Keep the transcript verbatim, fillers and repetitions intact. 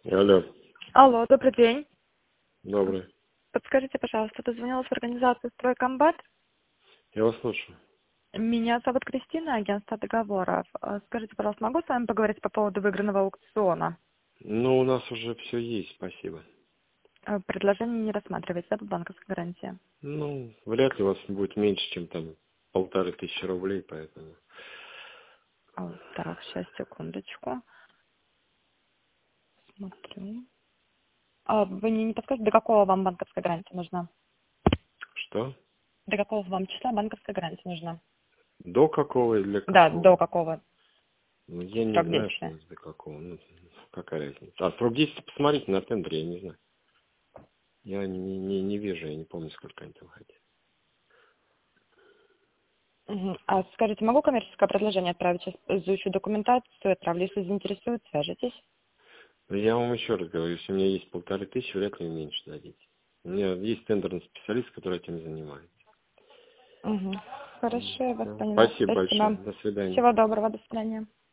Алло. Алло, добрый день. Добрый. Подскажите, пожалуйста, дозвонилась в организацию «Стройкомбат». Я вас слушаю. Меня зовут Кристина, агентство договоров. А, Скажите, пожалуйста, могу с вами поговорить по поводу выигранного аукциона? Ну, у нас уже все есть, спасибо. А, Предложение не рассматривается, да, по банковской гарантии? Ну, вряд ли у вас будет меньше, чем там полторы тысячи рублей, поэтому. А, Так, сейчас, секундочку. Смотрю. А Вы мне не подскажете, до какого вам банковская гарантия нужна? Что? До какого вам числа банковская гарантия нужна? До какого и для Да, какого? до какого? Ну, я не Срок знаю, что действия. значит до какого. Ну, какая разница. А, срок действия посмотрите на тендере, я не знаю. Я не, не, не вижу, я не помню, сколько они там хотят. Мгм. А скажите, могу коммерческое предложение отправить? Сейчас изучу документацию, отправлю. Если заинтересует, свяжитесь. Но я вам еще раз говорю, если у меня есть полторы тысячи, вряд ли меньше дадите. У меня есть тендерный специалист, который этим занимается. Угу. Хорошо, я вас Всё. поняла. Спасибо большое. Спасибо. До свидания. Всего доброго, до свидания.